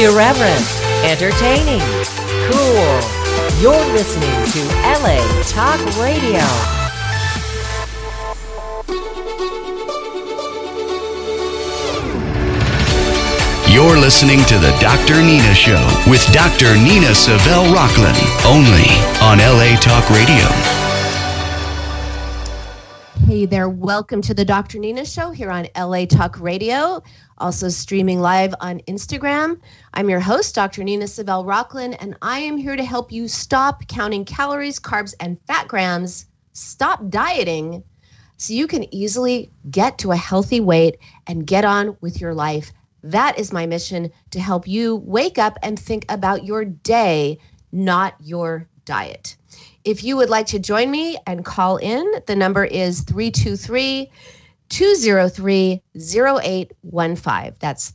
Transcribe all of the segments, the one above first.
Irreverent, entertaining, cool. You're listening to LA Talk Radio. You're listening to the Dr. Nina Show with Dr. Nina Savelle Rocklin, only on LA Talk Radio. Hey there, welcome to the Dr. Nina Show here on LA Talk Radio, also streaming live on Instagram. I'm your host, Dr. Nina Savelle Rocklin, and I am here to help you stop counting calories, carbs, and fat grams, stop dieting, so you can easily get to a healthy weight and get on with your life. That is my mission, to help you wake up and think about your day, not your diet. If you would like to join me and call in, the number is 323-203-0815. That's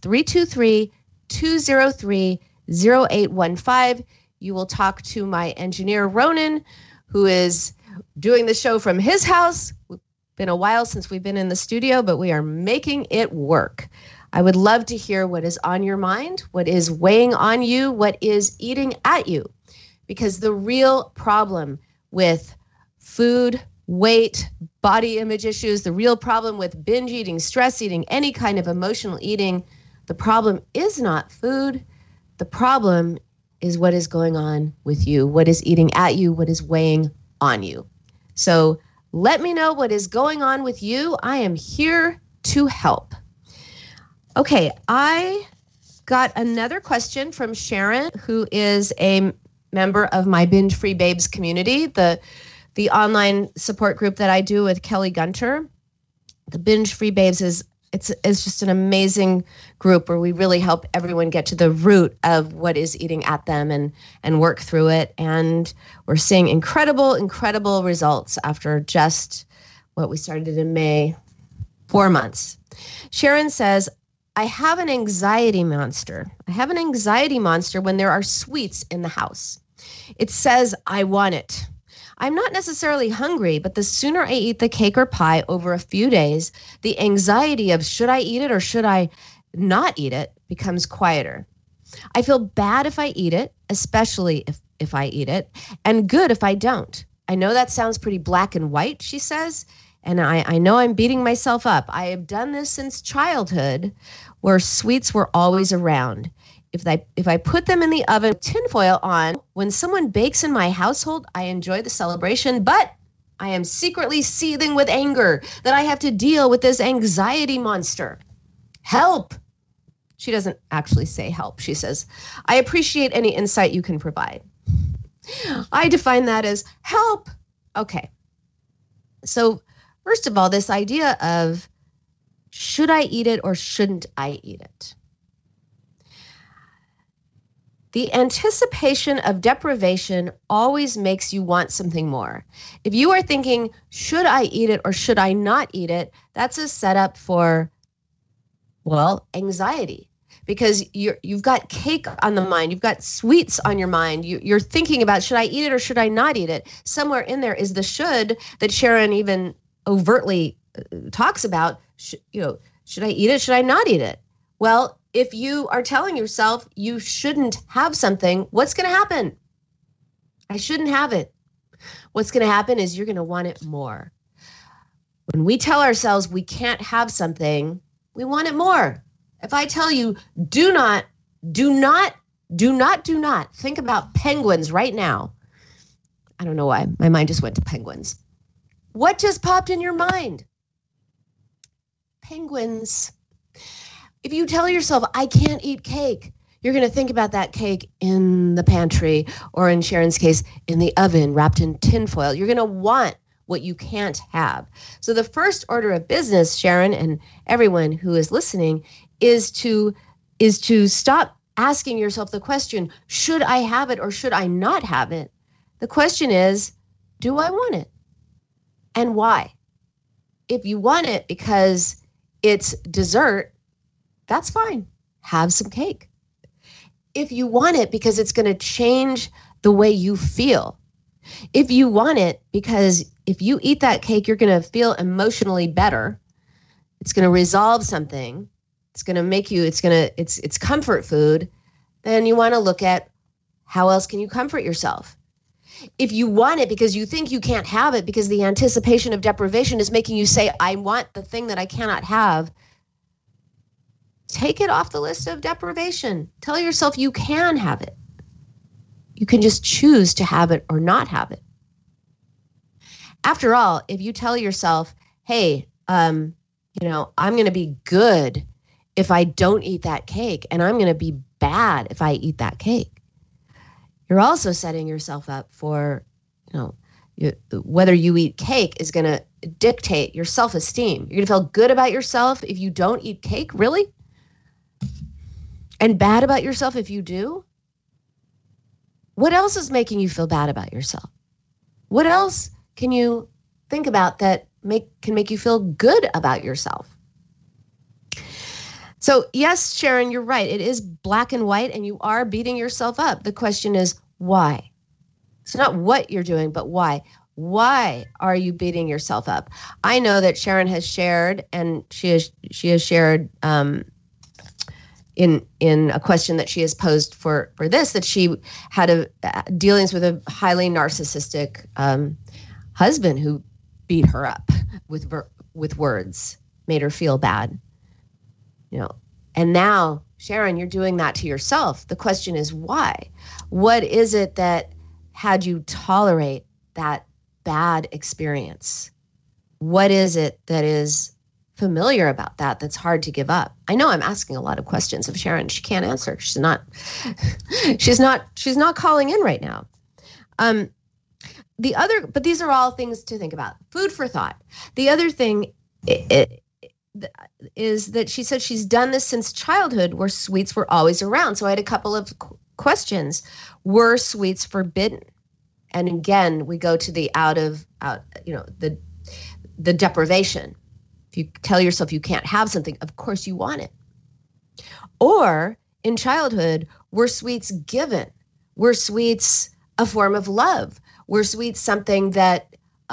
323-203-0815. You will talk to my engineer, Ronan, who is doing the show from his house. It's been a while since we've been in the studio, but we are making it work. I would love to hear what is on your mind, what is weighing on you, what is eating at you. Because the real problem with food, weight, body image issues, the real problem with binge eating, stress eating, any kind of emotional eating, the problem is not food. The problem is what is going on with you, what is eating at you, what is weighing on you. So let me know what is going on with you. I am here to help. Okay, I got another question from Sharon, who is a member of my Binge Free Babes community, the online support group that I do with Kelly Gunter. The Binge Free Babes is just an amazing group where we really help everyone get to the root of what is eating at them and work through it. And we're seeing incredible results after just what we started in May, 4 months. Sharon says, I have an anxiety monster. I have an anxiety monster when there are sweets in the house. It says, I want it. I'm not necessarily hungry, but the sooner I eat the cake or pie over a few days, the anxiety of should I eat it or should I not eat it becomes quieter. I feel bad if I eat it, especially if I eat it, and good if I don't. I know that sounds pretty black and white, she says, and I know I'm beating myself up. I have done this since childhood, where sweets were always around. If I put them in the oven with tinfoil on, when someone bakes in my household, I enjoy the celebration, but I am secretly seething with anger that I have to deal with this anxiety monster. Help! She doesn't actually say help. She says, I appreciate any insight you can provide. I define that as help. Okay. So first of all, this idea of should I eat it or shouldn't I eat it? The anticipation of deprivation always makes you want something more. If you are thinking, should I eat it or should I not eat it? That's a setup for, anxiety. Because you've got cake on the mind. You've got sweets on your mind. You're thinking about, should I eat it or should I not eat it? Somewhere in there is the should that Sharon even overtly talks about. Should I eat it? Should I not eat it? Well, if you are telling yourself you shouldn't have something, what's going to happen? I shouldn't have it. What's going to happen is you're going to want it more. When we tell ourselves we can't have something, we want it more. If I tell you, do not think about penguins right now. I don't know why. My mind just went to penguins. What just popped in your mind? Penguins. If you tell yourself, I can't eat cake, you're going to think about that cake in the pantry, or in Sharon's case, in the oven, wrapped in tinfoil. You're going to want what you can't have. So the first order of business, Sharon, and everyone who is listening, is to stop asking yourself the question, should I have it or should I not have it? The question is, do I want it? And why? If you want it because it's dessert, that's fine. Have some cake. If you want it because it's going to change the way you feel, if you want it because if you eat that cake, you're going to feel emotionally better, it's going to resolve something, it's going to make you, it's comfort food, then you want to look at how else can you comfort yourself. If you want it because you think you can't have it because the anticipation of deprivation is making you say, I want the thing that I cannot have, take it off the list of deprivation. Tell yourself you can have it. You can just choose to have it or not have it. After all, if you tell yourself, hey, I'm going to be good if I don't eat that cake, and I'm going to be bad if I eat that cake, you're also setting yourself up for, whether you eat cake is going to dictate your self-esteem. You're going to feel good about yourself if you don't eat cake, really? And bad about yourself if you do? What else is making you feel bad about yourself? What else can you think about that can make you feel good about yourself? So yes, Sharon, you're right. It is black and white, and you are beating yourself up. The question is, why? It's not what you're doing, but why. Why are you beating yourself up? I know that Sharon has shared, and she has shared in a question that she has posed for this, that she had dealings with a highly narcissistic husband who beat her up with words, made her feel bad. And now, Sharon, you're doing that to yourself. The question is why? What is it that had you tolerate that bad experience? What is it that is familiar about that that's hard to give up? I know I'm asking a lot of questions of Sharon. She can't answer. She's not calling in right now. But these are all things to think about. Food for thought. The other thing is that she said she's done this since childhood, where sweets were always around. So I had a couple of questions. Were sweets forbidden? And again, we go to the the deprivation. If you tell yourself you can't have something, of course you want it. Or in childhood, were sweets given? Were sweets a form of love? Were sweets something that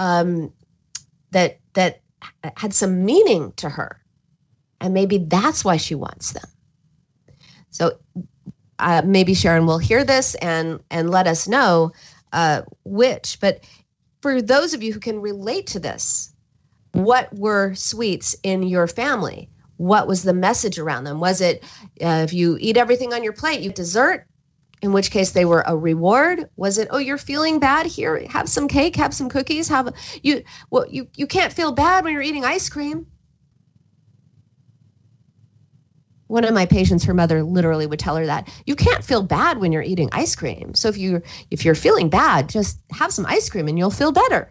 that had some meaning to her, and maybe that's why she wants them? So maybe Sharon will hear this and let us know which. But for those of you who can relate to this, what were sweets in your family? What was the message around them? Was it if you eat everything on your plate, you dessert? In which case they were a reward? Was it, oh, you're feeling bad? Here, have some cake, have some cookies. You can't feel bad when you're eating ice cream. One of my patients, her mother literally would tell her that you can't feel bad when you're eating ice cream. So if you're feeling bad, just have some ice cream and you'll feel better.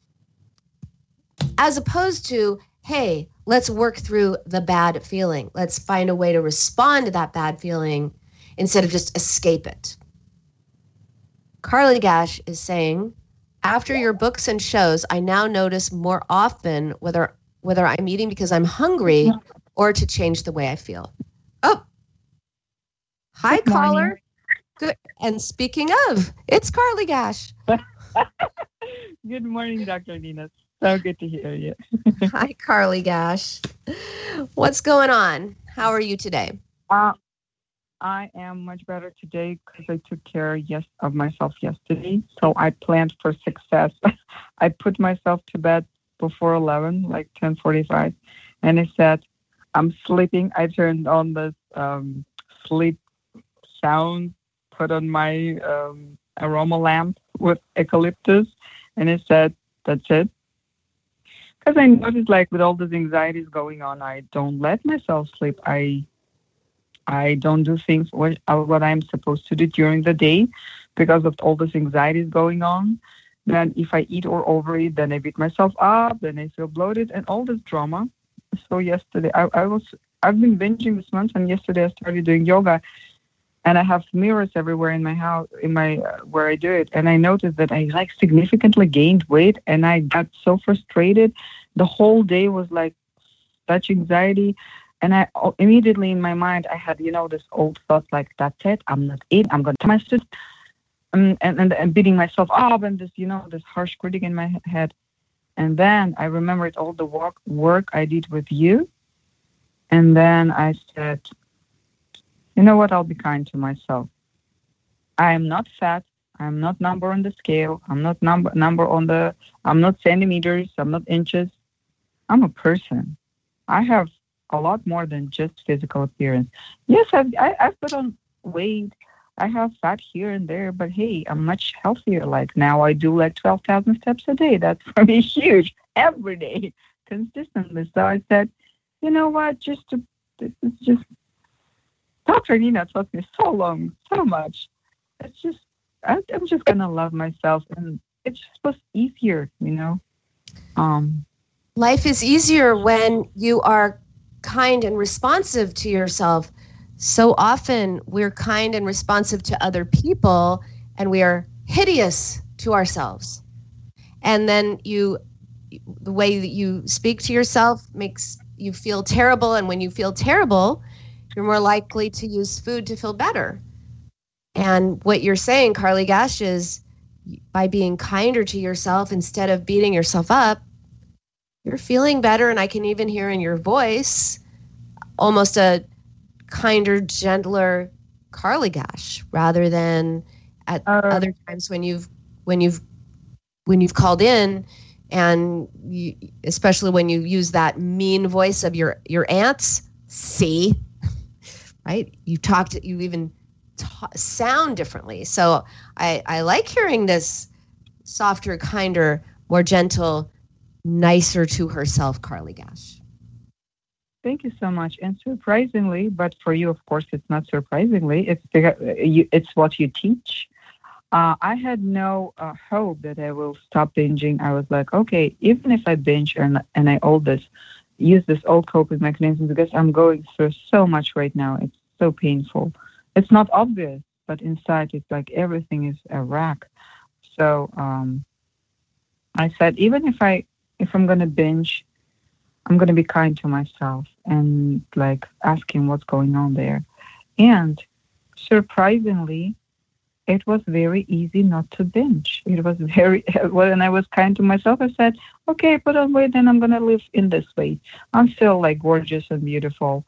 As opposed to, hey, let's work through the bad feeling. Let's find a way to respond to that bad feeling instead of just escape it. Carly Gash is saying, after your books and shows, I now notice more often whether I'm eating because I'm hungry or to change the way I feel. Oh, hi, caller. Good. And speaking of, it's Carly Gash. Good morning, Dr. Nina. So good to hear you. Hi, Carly Gash. What's going on? How are you today? I am much better today because I took care of myself yesterday. So I planned for success. I put myself to bed before 11, like 10:45, and I said, I'm sleeping. I turned on the sleep sound, put on my aroma lamp with eucalyptus, and I said, that's it. Because I noticed, like, with all these anxieties going on, I don't let myself sleep. I don't do things what I'm supposed to do during the day because of all these anxieties going on. Then if I eat or overeat, then I beat myself up, then I feel bloated and all this drama. So yesterday, I've been binging this month, and yesterday I started doing yoga, and I have mirrors everywhere in my house, where I do it. And I noticed that I significantly gained weight, and I got so frustrated. The whole day was like such anxiety. And I immediately in my mind, I had, this old thought, like, that's it. I'm not eating. I'm going to tell my sister, and beating myself up, and this, this harsh critic in my head. And then I remembered all the work I did with you. And then I said, you know what? I'll be kind to myself. I am not fat. I'm not number on the scale. I'm not I'm not centimeters. I'm not inches. I'm a person. I have a lot more than just physical appearance. Yes, I've put on weight. I have fat here and there, but hey, I'm much healthier. Like now I do like 12,000 steps a day. That's for me huge every day, consistently. So I said, you know what, this is just, Dr. Nina taught me so much. It's just, I'm just going to love myself, and it's just easier, you know. Life is easier when you are kind and responsive to yourself. So often we're kind and responsive to other people, and we are hideous to ourselves. And then the way that you speak to yourself makes you feel terrible. And when you feel terrible, you're more likely to use food to feel better. And what you're saying, Carly Gash, is by being kinder to yourself instead of beating yourself up, you're feeling better. And I can even hear in your voice almost a kinder, gentler Carly Gash, rather than at other times when you've called in, and especially when you use that mean voice of your aunts. See, right? You even sound differently. So I like hearing this softer, kinder, more gentle, nicer to herself Carly Gash. Thank you so much. And surprisingly, but for you, of course, it's not surprisingly, it's what you teach. I had no hope that I will stop binging. I was like, okay, even if I binge and I use this old coping mechanism, because I'm going through so much right now. It's so painful. It's not obvious, but inside it's like everything is a wreck. So I said, even if I'm going to binge, I'm going to be kind to myself and like asking what's going on there. And surprisingly, it was very easy not to binge. It was when I was kind to myself, I said, okay, put on weight, then I'm going to live in this way. I'm still like gorgeous and beautiful.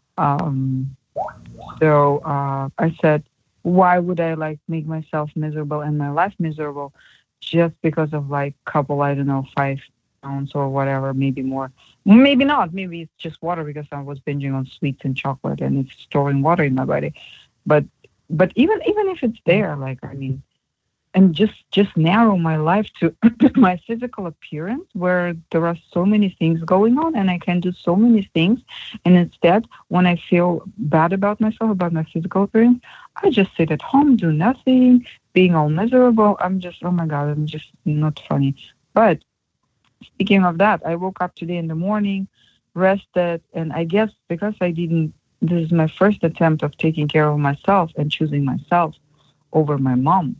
So I said, why would I like make myself miserable and my life miserable just because of like couple, 5 pounds or whatever, maybe more. Maybe not. Maybe it's just water because I was binging on sweets and chocolate and it's storing water in my body. But even if it's there, like, I mean, and just narrow my life to my physical appearance where there are so many things going on and I can do so many things. And instead, when I feel bad about myself, about my physical appearance, I just sit at home, do nothing, being all miserable. I'm just, oh my God, I'm just not funny. But speaking of that, I woke up today in the morning, rested, and I guess because this is my first attempt of taking care of myself and choosing myself over my mom.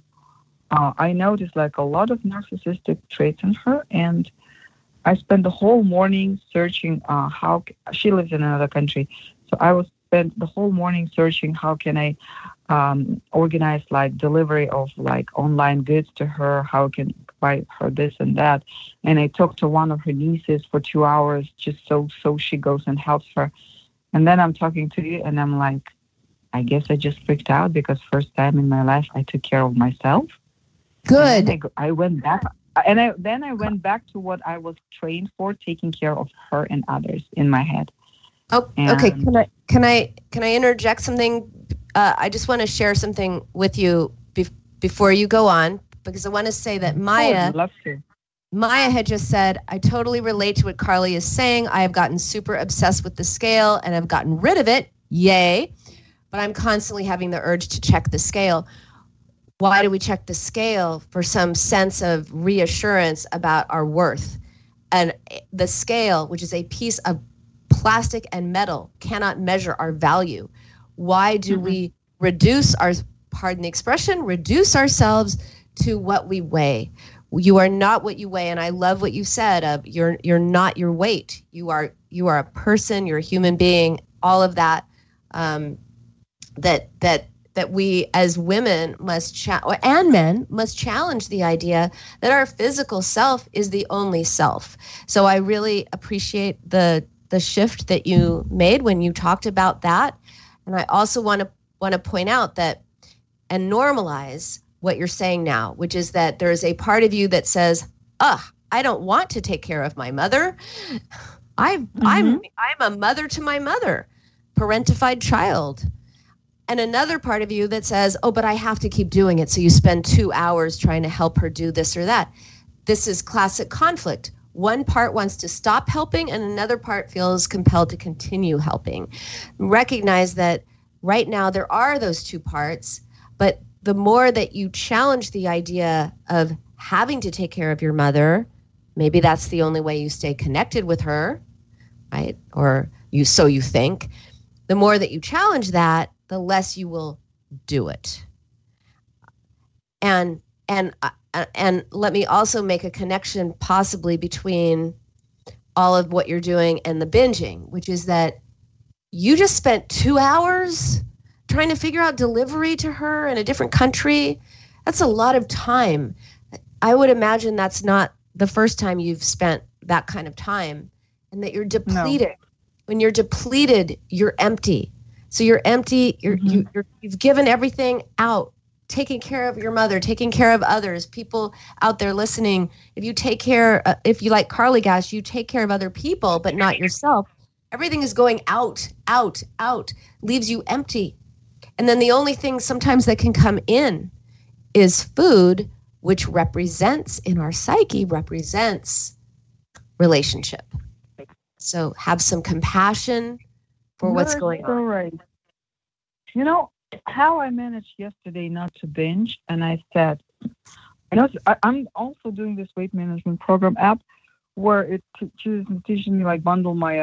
I noticed like a lot of narcissistic traits in her, and I spent the whole morning searching how she lives in another country. So I spent the whole morning searching how can I organize like delivery of like online goods to her, how I can buy her this and that. And I talked to one of her nieces for 2 hours just so she goes and helps her. And then I'm talking to you and I'm like, I guess I just freaked out because first time in my life I took care of myself. Good. I went back, and I went back to what I was trained for, taking care of her and others in my head. Oh, okay. Can I interject something? I just want to share something with you before you go on, because I want to say that Maya. I'd love to. Maya had just said, I totally relate to what Carly is saying. I have gotten super obsessed with the scale and I've gotten rid of it. Yay. But I'm constantly having the urge to check the scale. Why do we check the scale? For some sense of reassurance about our worth. And the scale, which is a piece of plastic and metal, cannot measure our value. Why do we reduce ourselves to what we weigh? You are not what you weigh, and I love what you said of you're not your weight. You are a person. You're a human being. All of that. That we as women and men must challenge the idea that our physical self is the only self. So I really appreciate the shift that you made when you talked about that. And I also want to want to point out that and normalize what you're saying now, which is that there's a part of you that says, I don't want to take care of my mother. I'm a mother to my mother, parentified child. And another part of you that says, but I have to keep doing it. So you spend 2 hours trying to help her do this or that. This is classic conflict. One part wants to stop helping and another part feels compelled to continue helping. Recognize that right now there are those two parts, but the more that you challenge the idea of having to take care of your mother, maybe that's the only way you stay connected with her, right? Or you think. The more that you challenge that, the less you will do it. And let me also make a connection possibly between all of what you're doing and the binging, which is that you just spent 2 hours trying to figure out delivery to her in a different country. That's a lot of time. I would imagine that's not the first time you've spent that kind of time, and that you're depleted. No. When you're depleted, you're empty. So you're empty. You've given everything out, taking care of your mother, taking care of others, people out there listening. If you take care, if you like Carly Gash, you take care of other people, but not yourself. Everything is going out, leaves you empty. And then the only thing sometimes that can come in is food, which represents in our psyche, represents relationship. So have some compassion for what's going on. Right. You know how I managed yesterday not to binge, and I said, I'm also doing this weight management program app where it teaches me like bundle my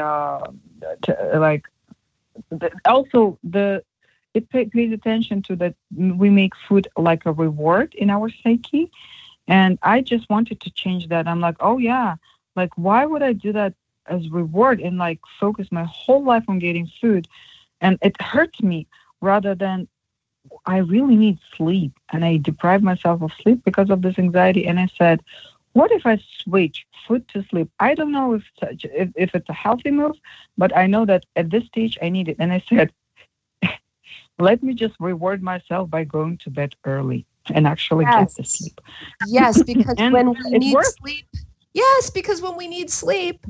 it pays attention to that we make food like a reward in our psyche, and I just wanted to change that. I'm like, oh yeah, like why would I do that as reward and like focus my whole life on getting food? And it hurts me rather than I really need sleep, and I deprive myself of sleep because of this anxiety. And I said, what if I switch food to sleep? I don't know if it's a healthy move, but I know that at this stage I need it. And I said, let me just reward myself by going to bed early and actually get the sleep. Yes, because when we need sleep. Yes, because when we need sleep,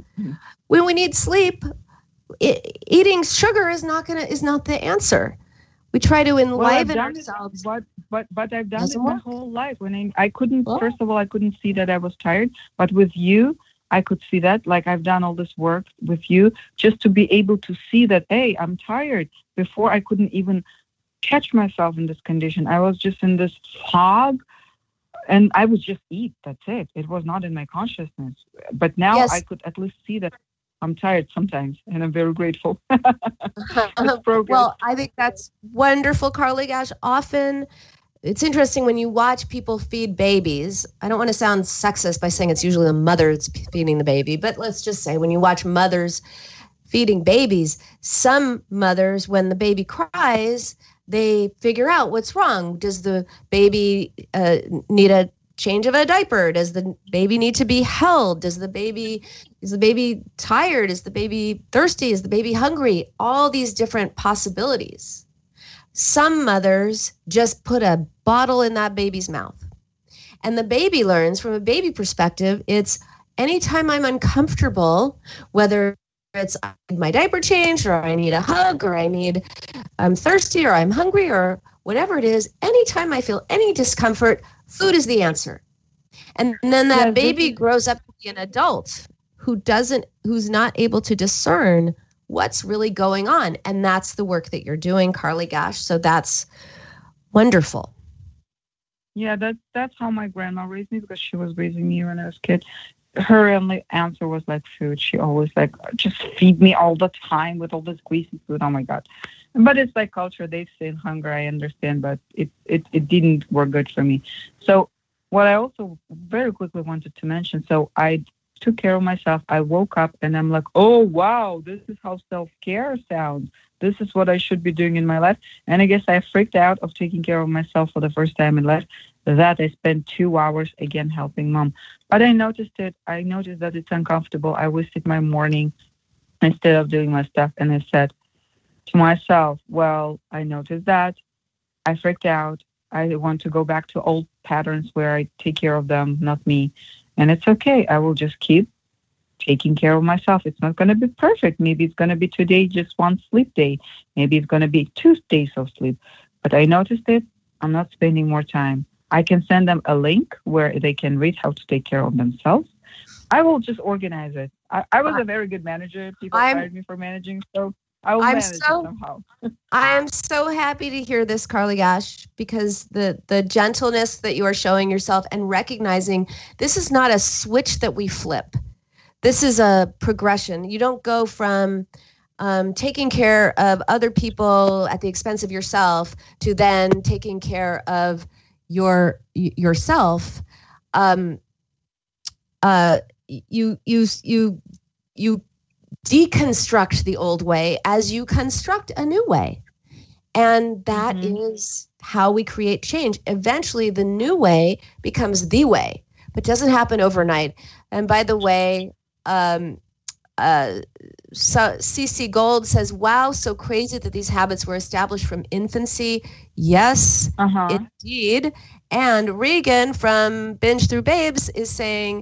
eating sugar is not the answer. We try to enliven ourselves. But I've done it my whole life. When I couldn't, first of all, I couldn't see that I was tired. But with you, I could see that. Like I've done all this work with you just to be able to see that, hey, I'm tired. Before I couldn't even catch myself in this condition. I was just in this fog. And I would just eat. That's it. It was not in my consciousness. But now I could at least see that I'm tired sometimes, and I'm very grateful. Well, I think that's wonderful, Carly Gash. Often, it's interesting when you watch people feed babies. I don't want to sound sexist by saying it's usually the mother that's feeding the baby, but let's just say when you watch mothers feeding babies, some mothers, when the baby cries, they figure out what's wrong. Does the baby need a change of a diaper? Does the baby need to be held? Is the baby tired? Is the baby thirsty? Is the baby hungry? All these different possibilities. Some mothers just put a bottle in that baby's mouth. And the baby learns from a baby perspective, it's anytime I'm uncomfortable, whether it's I need my diaper changed or I need a hug or I'm thirsty or I'm hungry or whatever it is, anytime I feel any discomfort, food is the answer. And then that baby grows up to be an adult who's not able to discern what's really going on. And that's the work that you're doing, Carly Gash. So that's wonderful. Yeah, that's how my grandma raised me, because she was raising me when I was a kid. Her only answer was like food. She always like, just feed me all the time with all this greasy food. Oh my God. But it's like culture. They say hunger, I understand, but it didn't work good for me. So what I also very quickly wanted to mention, so I took care of myself. I woke up and I'm like, oh, wow, this is how self-care sounds. This is what I should be doing in my life. And I guess I freaked out of taking care of myself for the first time in life, that I spent 2 hours again helping mom. But I noticed it. I noticed that it's uncomfortable. I wasted my morning instead of doing my stuff. And I said, to myself, well, I noticed that I freaked out. I want to go back to old patterns where I take care of them, not me. And it's okay. I will just keep taking care of myself. It's not going to be perfect. Maybe it's going to be today just one sleep day. Maybe it's going to be 2 days of sleep. But I noticed it. I'm not spending more time. I can send them a link where they can read how to take care of themselves. I will just organize it. I was a very good manager. People hired me for managing, so I will manage it somehow. I am so happy to hear this, Carly Gash, because the gentleness that you are showing yourself and recognizing this is not a switch that we flip. This is a progression. You don't go from taking care of other people at the expense of yourself to then taking care of yourself. You deconstruct the old way as you construct a new way. And that is how we create change. Eventually, the new way becomes the way, but doesn't happen overnight. And by the way, CC Gold says, wow, so crazy that these habits were established from infancy. Yes, indeed. And Regan from Binge Through Babes is saying,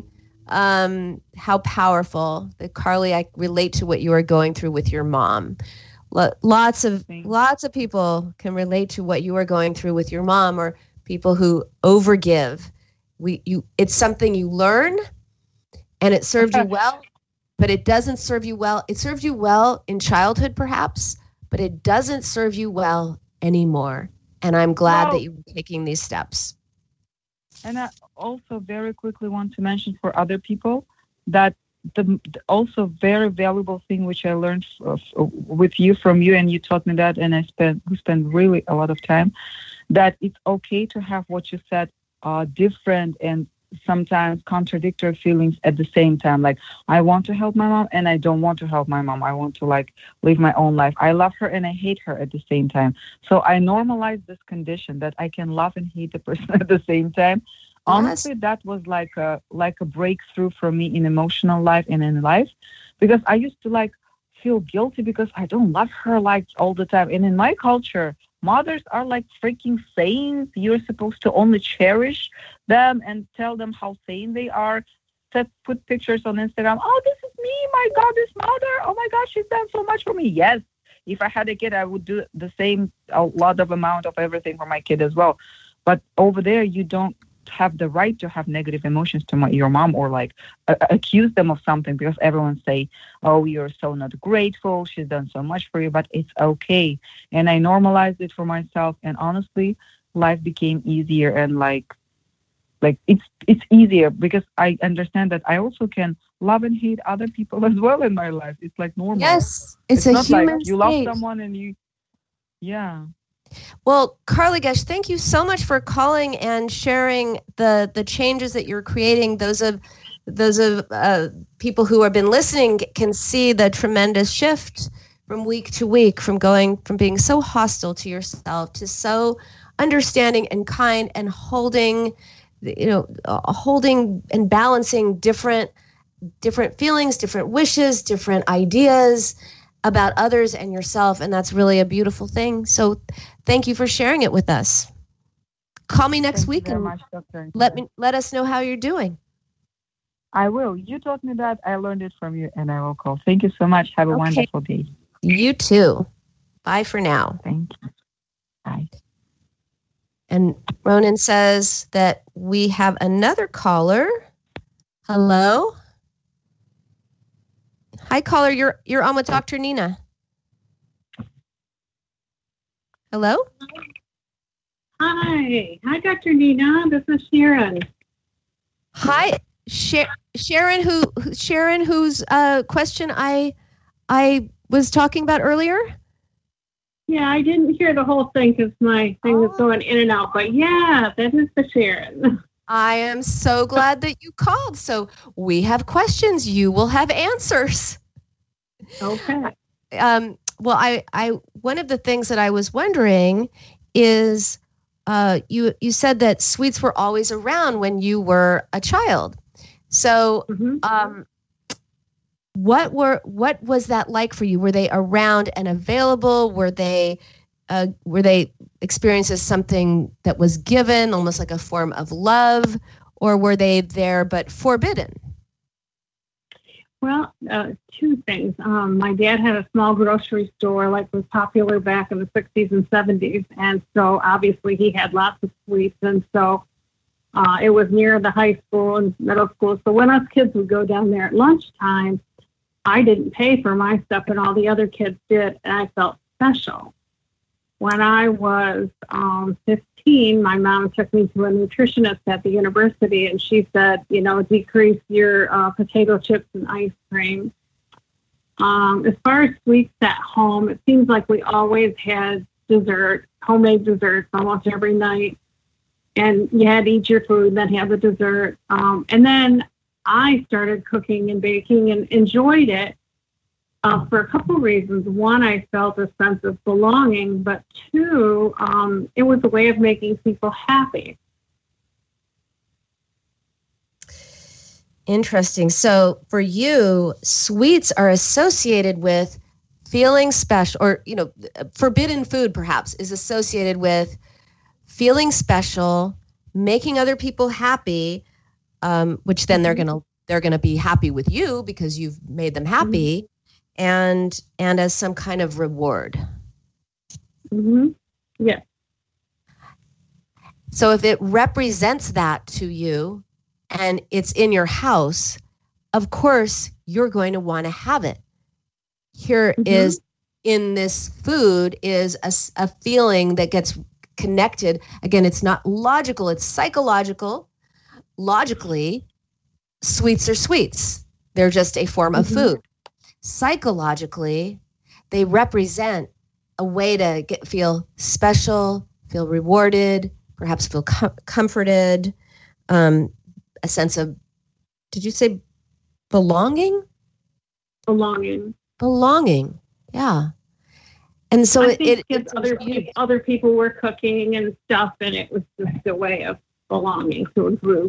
how powerful that, Carly, I relate to what you are going through with your mom. Lots of people can relate to what you are going through with your mom, or people who overgive. It's something you learn, and it served you well, but it doesn't serve you well. It served you well in childhood, perhaps, but it doesn't serve you well anymore. And I'm glad that you're taking these steps. And I also very quickly want to mention for other people that the also very valuable thing which I learned from you, and you taught me that, and we spent really a lot of time, that it's okay to have what you said different and sometimes contradictory feelings at the same time. Like, I want to help my mom and I don't want to help my mom. I want to live my own life. I love her and I hate her at the same time. So I normalize this condition that I can love and hate the person at the same time. Yes. Honestly, that was like a breakthrough for me in emotional life and in life, because I used to feel guilty because I don't love her all the time. And in my culture, mothers are like freaking saints. You're supposed to only cherish them and tell them how sane they are. Put pictures on Instagram. Oh, this is me. My God, this mother. Oh my gosh, she's done so much for me. Yes, if I had a kid, I would do the same, a lot of amount of everything for my kid as well. But over there, you don't have the right to have negative emotions to your mom, or accuse them of something, because everyone say, oh, you're so not grateful, she's done so much for you. But it's okay. And I normalized it for myself, and honestly, life became easier, and it's easier because I understand that I also can love and hate other people as well in my life. It's normal. Yes, it's a not human you love someone and you Well, Carly Gash, thank you so much for calling and sharing the changes that you're creating. Those of people who have been listening can see the tremendous shift from week to week, from going from being so hostile to yourself to so understanding and kind, and holding and balancing different feelings, different wishes, different ideas about others and yourself, and that's really a beautiful thing. So thank you for sharing it with us. Call me next week and let us know how you're doing. I will. You taught me that. I learned it from you, and I will call. Thank you so much. Have a wonderful day. You too. Bye for now. Thank you. Bye. And Ronan says that we have another caller. Hello? Hi, caller. You're on with Dr. Nina. Hello? Hi, Dr. Nina. This is Sharon. Hi, Sharon. Whose question I was talking about earlier? Yeah, I didn't hear the whole thing because my thing was going in and out. But yeah, that is the Sharon. I am so glad that you called. So we have questions. You will have answers. Okay. Well, I one of the things that I was wondering is you said that sweets were always around when you were a child. So what was that like for you? Were they around and available? Were they experienced as something that was given, almost like a form of love, or were they there but forbidden? Well, two things. My dad had a small grocery store, like was popular back in the 60s and 70s, and so obviously he had lots of sweets, and so it was near the high school and middle school. So when us kids would go down there at lunchtime, I didn't pay for my stuff, and all the other kids did, and I felt special. When I was 15, my mom took me to a nutritionist at the university, and she said, decrease your potato chips and ice cream. As far as sweets at home, it seems like we always had dessert, homemade desserts almost every night. And you had to eat your food, then have the dessert. And then I started cooking and baking and enjoyed it. For a couple of reasons. One, I felt a sense of belonging, but two, it was a way of making people happy. Interesting. So for you, sweets are associated with feeling special, or, forbidden food perhaps is associated with feeling special, making other people happy, which then they're going to be happy with you because you've made them happy. Mm-hmm. And as some kind of reward. Mm-hmm. Yeah. So if it represents that to you and it's in your house, of course, you're going to want to have it. Here is, in this food, is a feeling that gets connected. Again, it's not logical, it's psychological. Logically, sweets are sweets. They're just a form of food. Psychologically, they represent a way to feel special, feel rewarded, perhaps feel comforted, a sense of, did you say belonging? Belonging, yeah. And so I think other people were cooking and stuff, and it was just a way of belonging to a group.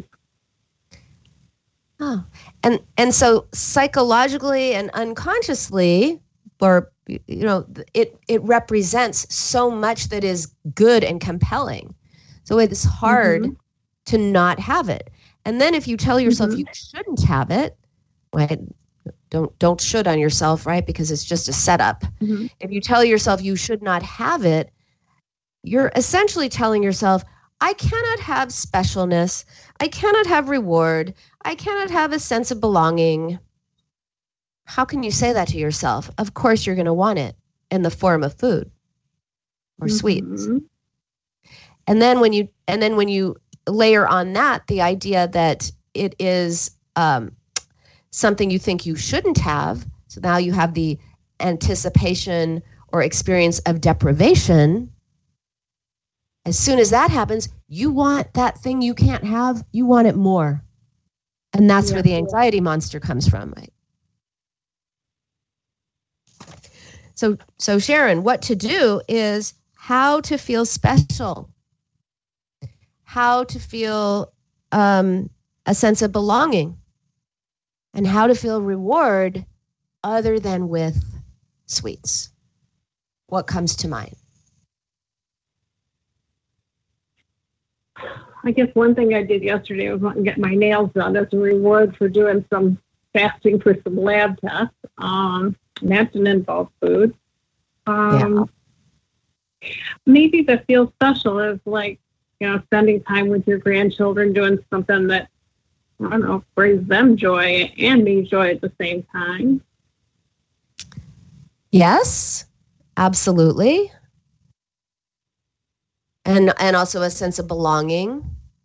Oh, and so psychologically and unconsciously, or it represents so much that is good and compelling. So it's hard to not have it. And then if you tell yourself you shouldn't have it, right? Don't should on yourself, right? Because it's just a setup. If you tell yourself you should not have it, you're essentially telling yourself, I cannot have specialness. I cannot have reward. I cannot have a sense of belonging. How can you say that to yourself? Of course, you're going to want it in the form of food or sweets. And then when you layer on that the idea that it is something you think you shouldn't have, so now you have the anticipation or experience of deprivation. As soon as that happens, you want that thing you can't have, you want it more. And that's where the anxiety monster comes from, right? So Sharon, what to do is how to feel special, how to feel a sense of belonging, and how to feel reward other than with sweets. What comes to mind? I guess one thing I did yesterday was want to get my nails done as a reward for doing some fasting for some lab tests. That didn't involve food. Maybe the feel special is like, spending time with your grandchildren, doing something that, I don't know, brings them joy and me joy at the same time. Yes, absolutely. And also a sense of belonging.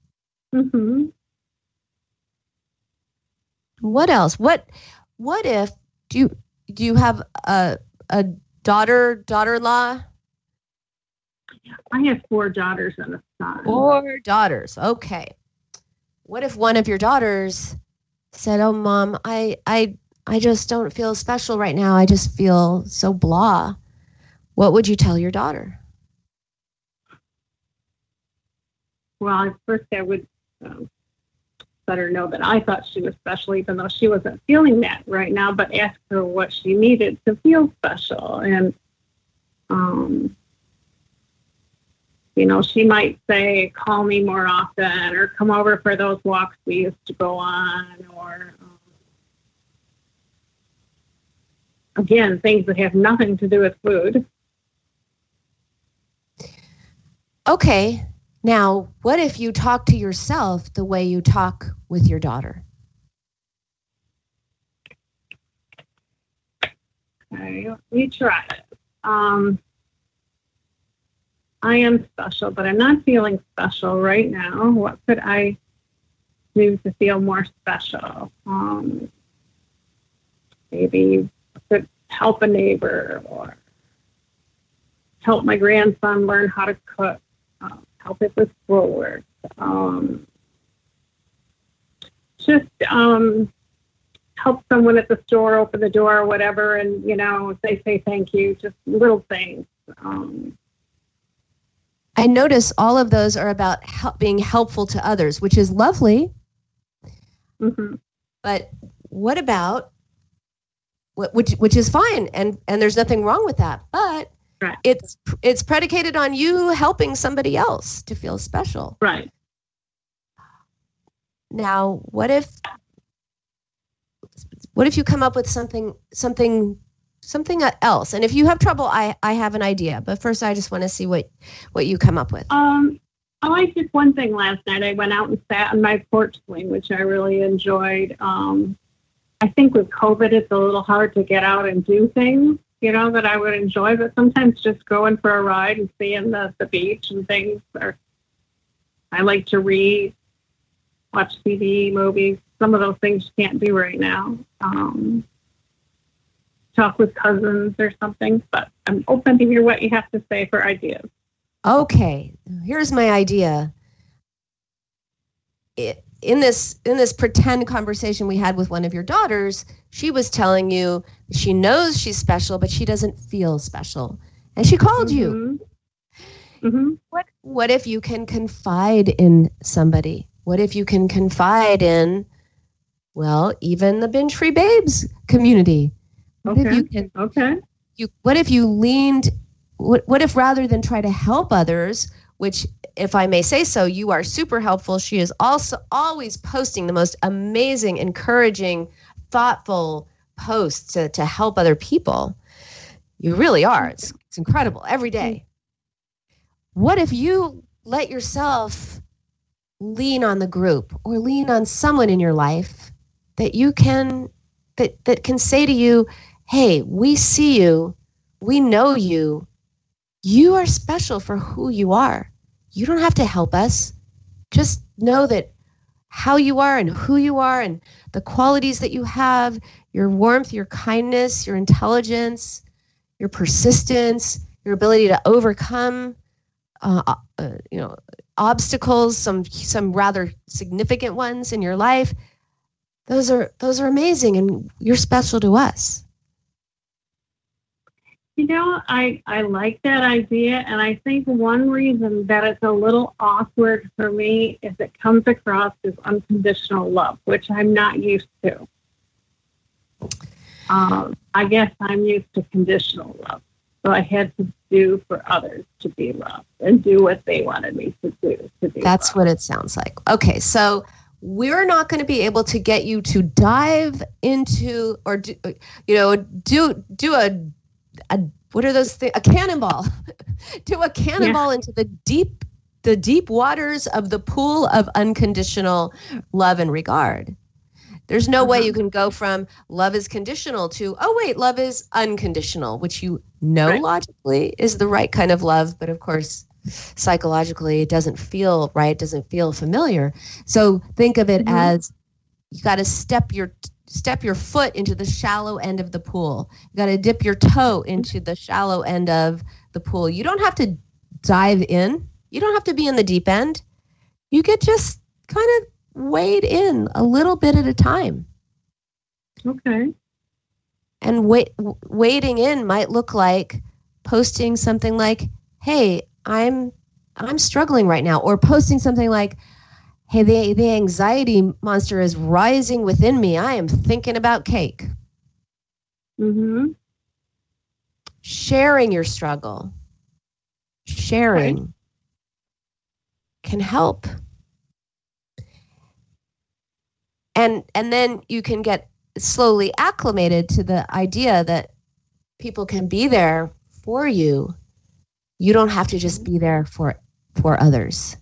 What else? What if do you have a daughter-in-law? I have 4 daughters and a son. 4 daughters. Okay. What if one of your daughters said, "Oh, Mom, I just don't feel special right now. I just feel so blah." What would you tell your daughter? Well, at first I would let her know that I thought she was special, even though she wasn't feeling that right now, but ask her what she needed to feel special. And, she might say, call me more often, or come over for those walks we used to go on, or, again, things that have nothing to do with food. Okay. Now, what if you talk to yourself the way you talk with your daughter? Okay, let me try it. I am special, but I'm not feeling special right now. What could I do to feel more special? Maybe I could help a neighbor, or help my grandson learn how to cook, help it with schoolwork. Just help someone at the store open the door or whatever, and, if they say thank you, just little things. I notice all of those are about being helpful to others, which is lovely. Mm-hmm. But what about, which is fine, and there's nothing wrong with that, but right. It's predicated on you helping somebody else to feel special. Right. Now, what if you come up with something else? And if you have trouble, I have an idea. But first, I just want to see what you come up with. I did one thing last night. I went out and sat on my porch swing, which I really enjoyed. I think with COVID, it's a little hard to get out and do things, that I would enjoy. But sometimes just going for a ride and seeing the beach and things. I like to read, watch TV, movies. Some of those things you can't do right now. Talk with cousins or something. But I'm open to hear what you have to say for ideas. Okay, here's my idea. In this pretend conversation we had with one of your daughters, she was telling you she knows she's special, but she doesn't feel special. And she called you. Mm-hmm. What if you can confide in somebody? What if you can confide in, even the Binge Free Babes community? What if you can? Okay. What if you leaned? What if rather than try to help others, which, if I may say so, you are super helpful. She is also always posting the most amazing, encouraging, thoughtful posts to help other people. You really are. It's incredible every day. What if you let yourself lean on the group or lean on someone in your life that you can that can say to you, hey, we see you, we know you, you are special for who you are. You don't have to help us. Just know that how you are and who you are and the qualities that you have, your warmth, your kindness, your intelligence, your persistence, your ability to overcome obstacles, some rather significant ones in your life. Those are amazing, and you're special to us. I like that idea, and I think one reason that it's a little awkward for me is it comes across as unconditional love, which I'm not used to. I guess I'm used to conditional love, so I had to do for others to be loved and do what they wanted me to do to be That's loved. what it sounds like. Okay, so we're not going to be able to get you to dive into or do a what are those things? A cannonball. Do a cannonball into the deep waters of the pool of unconditional love and regard. There's no way you can go from love is conditional to, love is unconditional, which logically is the right kind of love, but of course, psychologically, it doesn't feel right, doesn't feel familiar. So think of it as you got to step your foot into the shallow end of the pool. You got to dip your toe into the shallow end of the pool. You don't have to dive in. You don't have to be in the deep end. You could just kind of wade in a little bit at a time. Okay. And wading in might look like posting something like, hey, I'm struggling right now, or posting something like, hey, the anxiety monster is rising within me. I am thinking about cake. Mm-hmm. Sharing your struggle, sharing can help. And then you can get slowly acclimated to the idea that people can be there for you. You don't have to just be there for others.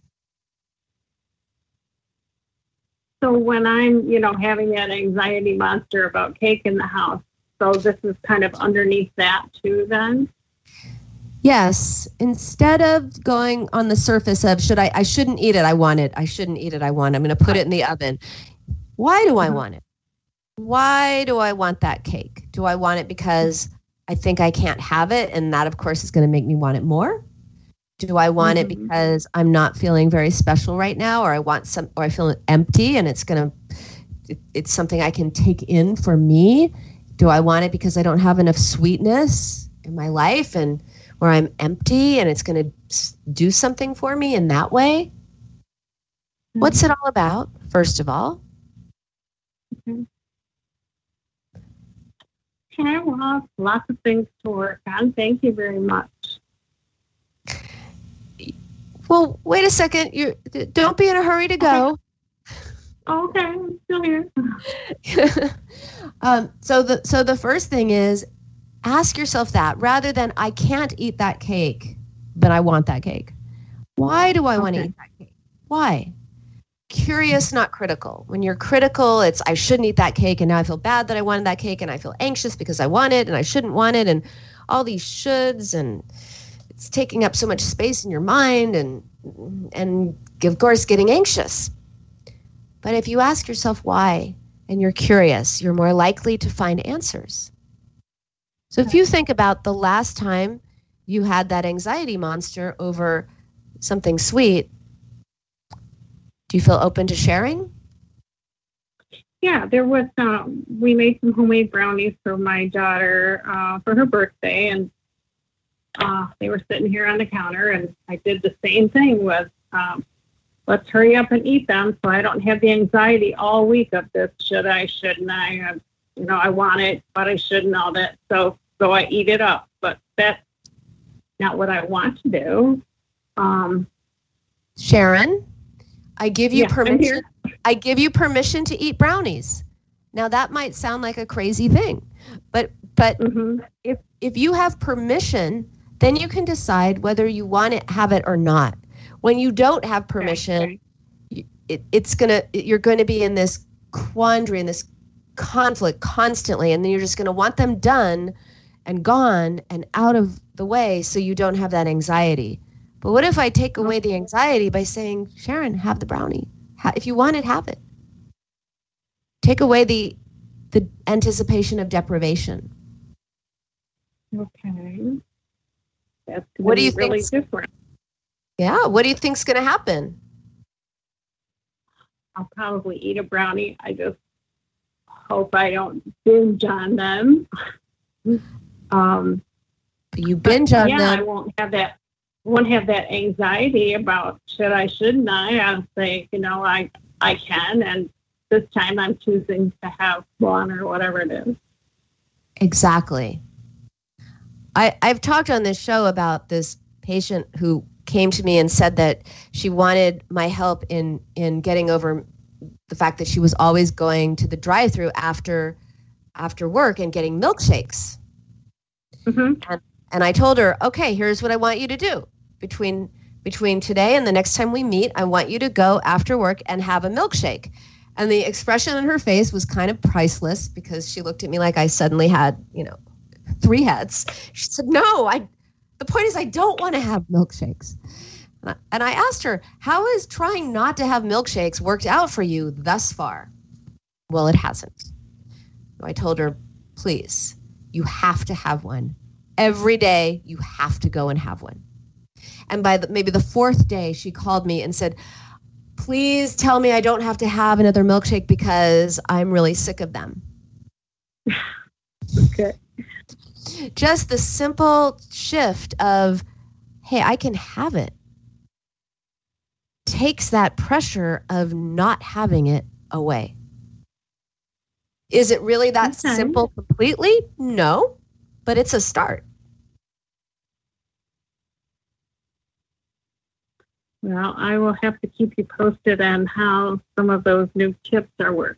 So when I'm, having that anxiety monster about cake in the house, so this is kind of underneath that too then? Yes. Instead of going on the surface of, I shouldn't eat it, I want it. I shouldn't eat it, I want it. I'm going to put it in the oven. Why do I want it? Why do I want that cake? Do I want it because I think I can't have it, and that, of course, is going to make me want it more? Do I want it because I'm not feeling very special right now, or I feel empty, and it's something I can take in for me? Do I want it because I don't have enough sweetness in my life, and where I'm empty, and it's going to do something for me in that way? What's it all about, first of all? Okay, well, lots of things to work on. Thank you very much. Well, wait a second. Don't be in a hurry to go. Okay, I'm still here. So the first thing is, ask yourself that, rather than I can't eat that cake, but I want that cake. Why do I want to eat that cake? Why? Curious, not critical. When you're critical, it's I shouldn't eat that cake, and now I feel bad that I wanted that cake, and I feel anxious because I want it and I shouldn't want it, and all these shoulds, and it's taking up so much space in your mind, and of course getting anxious. But if you ask yourself why, and you're curious, you're more likely to find answers. So if you think about the last time you had that anxiety monster over something sweet, do you feel open to sharing? Yeah, there was, we made some homemade brownies for my daughter for her birthday, and they were sitting here on the counter, and I did the same thing with, let's hurry up and eat them so I don't have the anxiety all week of this, should I, shouldn't I, I want it, but I shouldn't, all that. So I eat it up, but that's not what I want to do. Sharon, I give you permission. I give you permission to eat brownies. Now that might sound like a crazy thing, but if you have permission, then you can decide whether you want to have it or not. When you don't have permission, you're going to be in this quandary, in this conflict constantly, and then you're just going to want them done and gone and out of the way so you don't have that anxiety. But what if I take away the anxiety by saying, Sharon, have the brownie. If you want it, have it. Take away the anticipation of deprivation. Okay. That's what do you really think? Different. Yeah. What do you think's going to happen? I'll probably eat a brownie. I just hope I don't binge on them. You binge on them. Yeah, I won't have that anxiety about should I, shouldn't I. I'll say, I can, and this time I'm choosing to have one or whatever it is. Exactly. I've talked on this show about this patient who came to me and said that she wanted my help in getting over the fact that she was always going to the drive-thru after work and getting milkshakes. Mm-hmm. And I told her, okay, here's what I want you to do. Between today and the next time we meet, I want you to go after work and have a milkshake. And the expression on her face was kind of priceless because she looked at me like I suddenly had, 3 heads. She said, no, the point is I don't want to have milkshakes. And I asked her, how has trying not to have milkshakes worked out for you thus far? Well, it hasn't. So I told her, please, you have to have one. Every day you have to go and have one. And by maybe the 4th day, she called me and said, please tell me I don't have to have another milkshake because I'm really sick of them. Okay. Just the simple shift of, hey, I can have it. takes that pressure of not having it away. Is it really that simple completely? No, but it's a start. Well, I will have to keep you posted on how some of those new tips are working.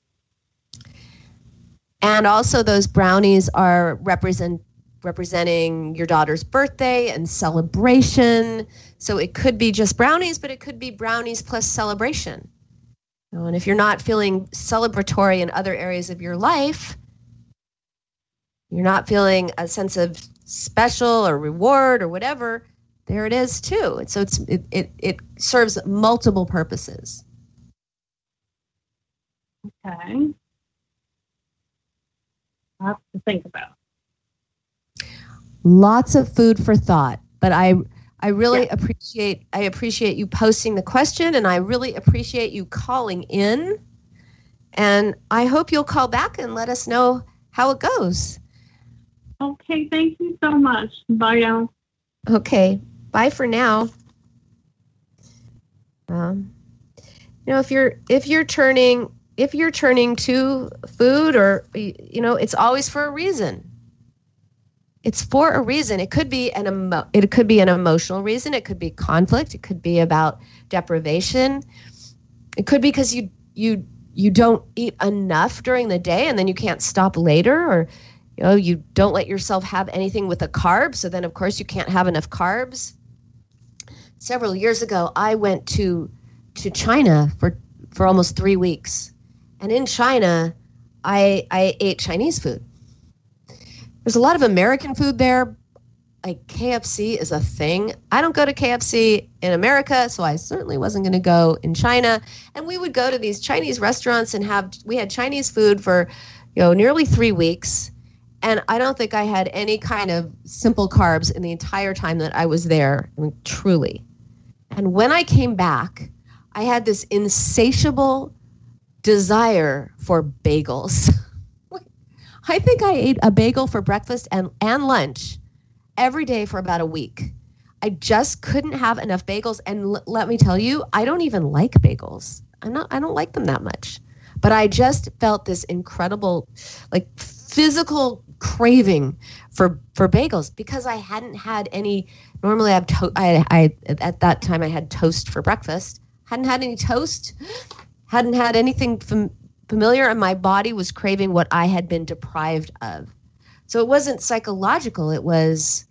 And also those brownies are representing your daughter's birthday and celebration. So it could be just brownies, but it could be brownies plus celebration. And if you're not feeling celebratory in other areas of your life, you're not feeling a sense of special or reward or whatever, there it is too. And so it serves multiple purposes. Okay. Lots to think about. Lots of food for thought, but I really appreciate you posting the question, and I really appreciate you calling in, and I hope you'll call back and let us know how it goes. Okay, thank you so much. Bye now. Okay, bye for now. If you're turning to food, or it's always for a reason. It's for a reason. It could be an emotional reason. It could be conflict. It could be about deprivation. It could be because you don't eat enough during the day and then you can't stop later, or you don't let yourself have anything with a carb, so then of course you can't have enough carbs. Several years ago, I went to China for almost 3 weeks, and in China, I ate Chinese food. There's a lot of American food there. Like KFC is a thing. I don't go to KFC in America, so I certainly wasn't going to go in China. And we would go to these Chinese restaurants and we had Chinese food for, nearly 3 weeks. And I don't think I had any kind of simple carbs in the entire time that I was there. I mean, truly. And when I came back, I had this insatiable desire for bagels. I think I ate a bagel for breakfast and lunch every day for about a week. I just couldn't have enough bagels. And let me tell you, I don't even like bagels. I don't like them that much. But I just felt this incredible, physical craving for bagels because I hadn't had any. Normally, I at that time I had toast for breakfast. Hadn't had any toast. Hadn't had anything familiar, and my body was craving what I had been deprived of. So it wasn't psychological. It was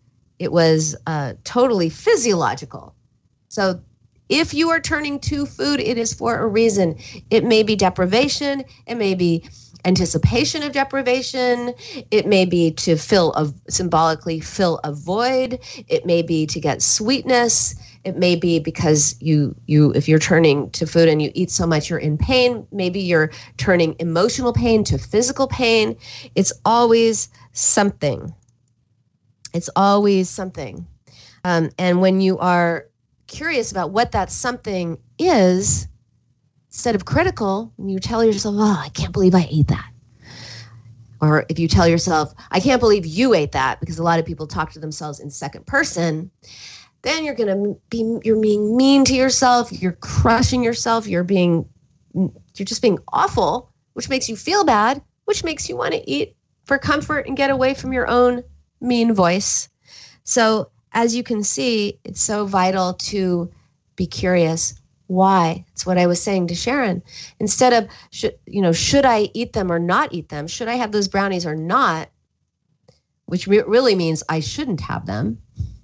totally physiological. So if you are turning to food, it is for a reason. It may be deprivation. It may be anticipation of deprivation. It may be to symbolically fill a void. It may be to get sweetness. It may be because if you're turning to food and you eat so much, you're in pain. Maybe you're turning emotional pain to physical pain. It's always something. It's always something. And when you are curious about what that something is, instead of critical, when you tell yourself, oh, I can't believe I ate that. Or if you tell yourself, I can't believe you ate that, because a lot of people talk to themselves in second person, then you're being mean to yourself, you're crushing yourself, you're just being awful, which makes you feel bad, which makes you want to eat for comfort and get away from your own mean voice. So as you can see, it's so vital to be curious. Why? It's what I was saying to Sharon. Instead of, should I eat them or not eat them? Should I have those brownies or not? Which really means I shouldn't have them.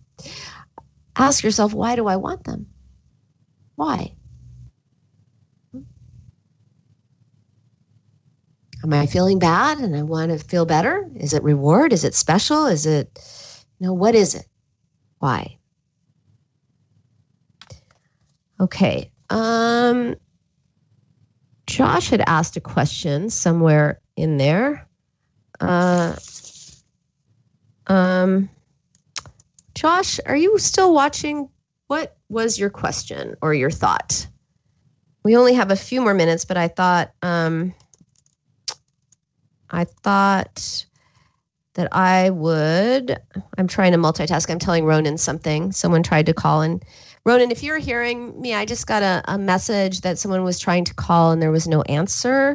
Ask yourself, why do I want them? Why? Am I feeling bad and I want to feel better? Is it reward? Is it special? Is it, what is it? Why? Okay. Josh had asked a question somewhere in there. Josh, are you still watching? What was your question or your thought? We only have a few more minutes, but I thought that I'm trying to multitask. I'm telling Ronan something. Someone tried to call and Ronan, if you're hearing me, I just got a message that someone was trying to call and there was no answer.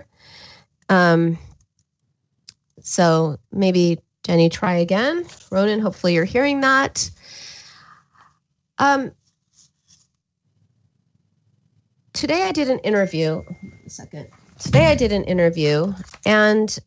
So maybe Jenny, try again. Ronan, hopefully you're hearing that. Today I did an interview. Today I did an interview, and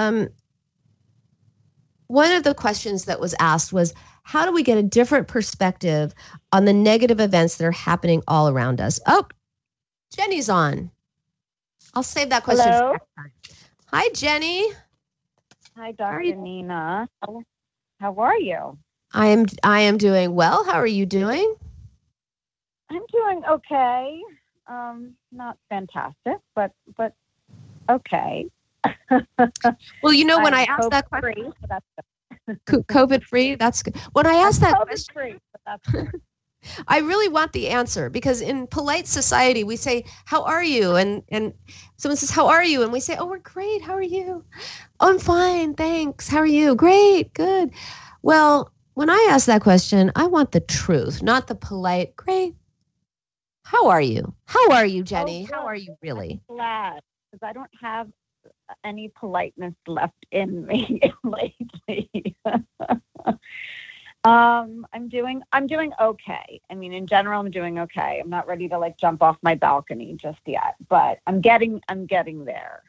one of the questions that was asked was, how do we get a different perspective on the negative events that are happening all around us? Oh, Jenny's on. I'll save that question for next time. Hi, Jenny. Hi, Dr. Nina. How are you? I am doing well. How are you doing? I'm doing okay. Not fantastic, but okay. Well, you know, when I asked that question, COVID free, that's good. When I asked that question, I really want the answer, because in polite society, we say, how are you? And someone says, how are you? And we say, oh, we're great. How are you? Oh, I'm fine. Thanks. How are you? Great. Good. Well, when I ask that question, I want the truth, not the polite, great. How are you? How are you, Jenny? How are you really? I'm glad, because I don't have any politeness left in me lately. I'm doing okay. I mean, in general, I'm doing okay. I'm not ready to like jump off my balcony just yet, but I'm getting there.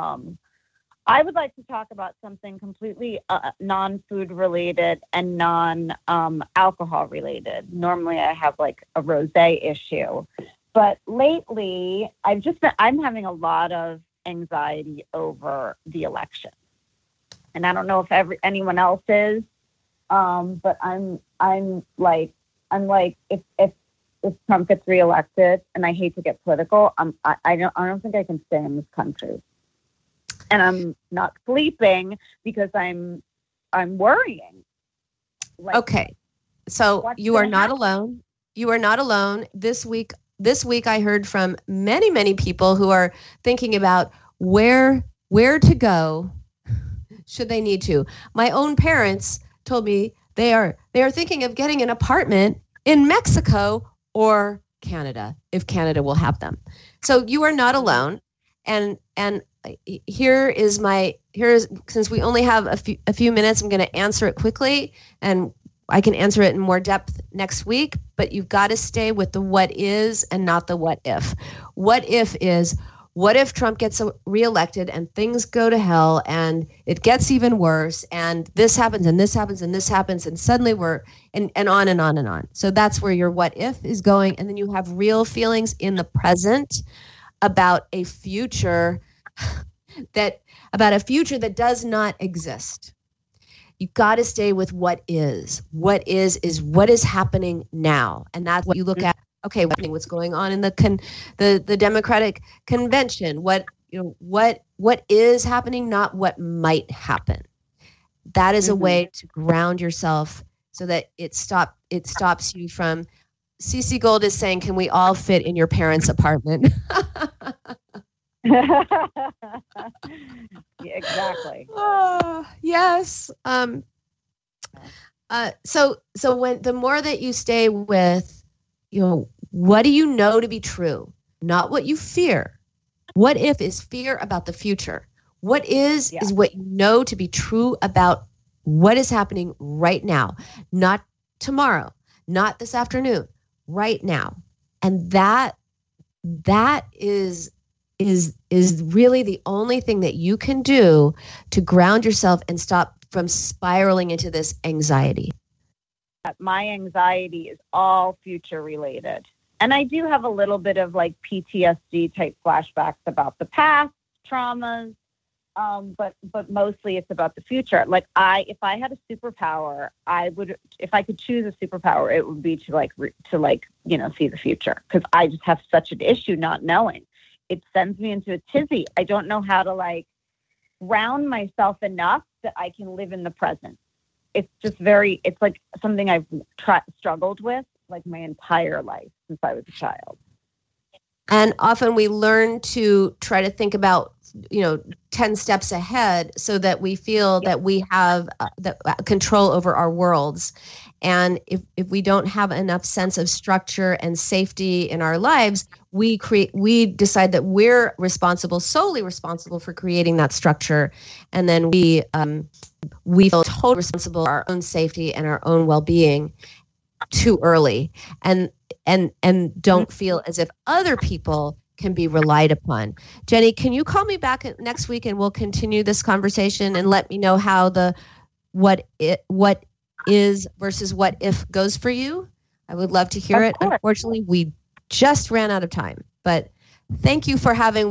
I would like to talk about something completely non-food related and non-alcohol related. Normally I have like a rosé issue, but lately I'm having a lot of anxiety over the election. And I don't know if anyone else is, but I'm like, if Trump gets reelected, and I hate to get political, I don't think I can stay in this country. And I'm not sleeping because I'm worrying. Like, okay. So you are not alone. You are not alone. This week I heard from many, many people who are thinking about where to go should they need to. My own parents told me they are thinking of getting an apartment in Mexico or Canada, if Canada will have them. So you are not alone. And since we only have a few minutes, I'm going to answer it quickly, and I can answer it in more depth next week, but you've got to stay with the what is and not the what if. What if is, what if Trump gets reelected and things go to hell and it gets even worse and this happens and this happens and this happens and suddenly and on and on and on. So that's where your what if is going. And then you have real feelings in the present about a future that does not exist. You got to stay with what is. What is what is happening now, and that's what you look at. Okay, what's going on in the Democratic convention? What is happening, not what might happen. That is a way to ground yourself so that it stops you from. CC Gold is saying, "Can we all fit in your parents' apartment?" Yeah, exactly. Yes. So when the more that you stay with, what do you know to be true, not what you fear. What if is fear about the future. What is what you know to be true about what is happening right now, not tomorrow, not this afternoon, right now. And that is really the only thing that you can do to ground yourself and stop from spiraling into this anxiety. My anxiety is all future related. And I do have a little bit of like PTSD type flashbacks about the past traumas. But mostly it's about the future. Like if I had a superpower, if I could choose a superpower, it would be to see the future. Cause I just have such an issue not knowing. It sends me into a tizzy. I don't know how to ground myself enough that I can live in the present. It's just it's like something I've struggled with like my entire life since I was a child. And often we learn to try to think about, 10 steps ahead so that we feel that we have the control over our worlds. And if we don't have enough sense of structure and safety in our lives, we decide that we're solely responsible for creating that structure. And then we feel totally responsible for our own safety and our own well-being too early, and don't feel as if other people can be relied upon. Jenny, can you call me back next week and we'll continue this conversation and let me know how the what is versus what if goes for you? I would love to hear it. Unfortunately, we just ran out of time, but thank you for having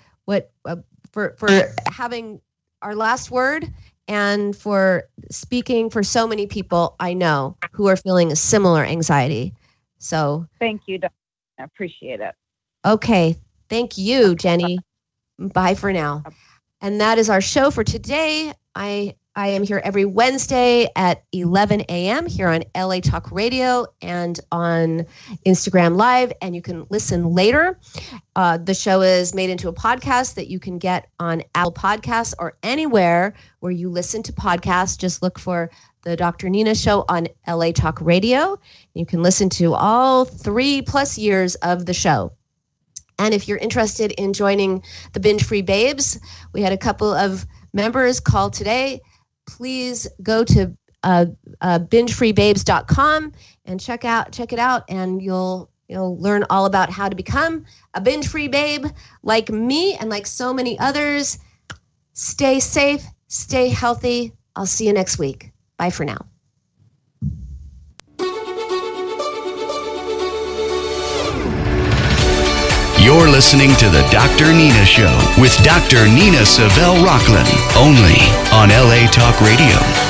for having our last word and for speaking for so many people I know who are feeling a similar anxiety. So thank you, Dr. I appreciate it. Okay. Thank you, Jenny. Bye for now. And that is our show for today. I am here every Wednesday at 11 a.m. here on LA Talk Radio and on Instagram Live, and you can listen later. The show is made into a podcast that you can get on Apple Podcasts or anywhere where you listen to podcasts. Just look for the Dr. Nina Show on LA Talk Radio. You can listen to all 3+ years of the show. And if you're interested in joining the Binge Free Babes, we had a couple of members call today. Please go to bingefreebabes.com and check it out, and you'll learn all about how to become a binge free babe like me and like so many others. Stay safe, stay healthy. I'll see you next week. Bye for now. You're listening to the Dr. Nina Show with Dr. Nina Savelle Rocklin, only on LA Talk Radio.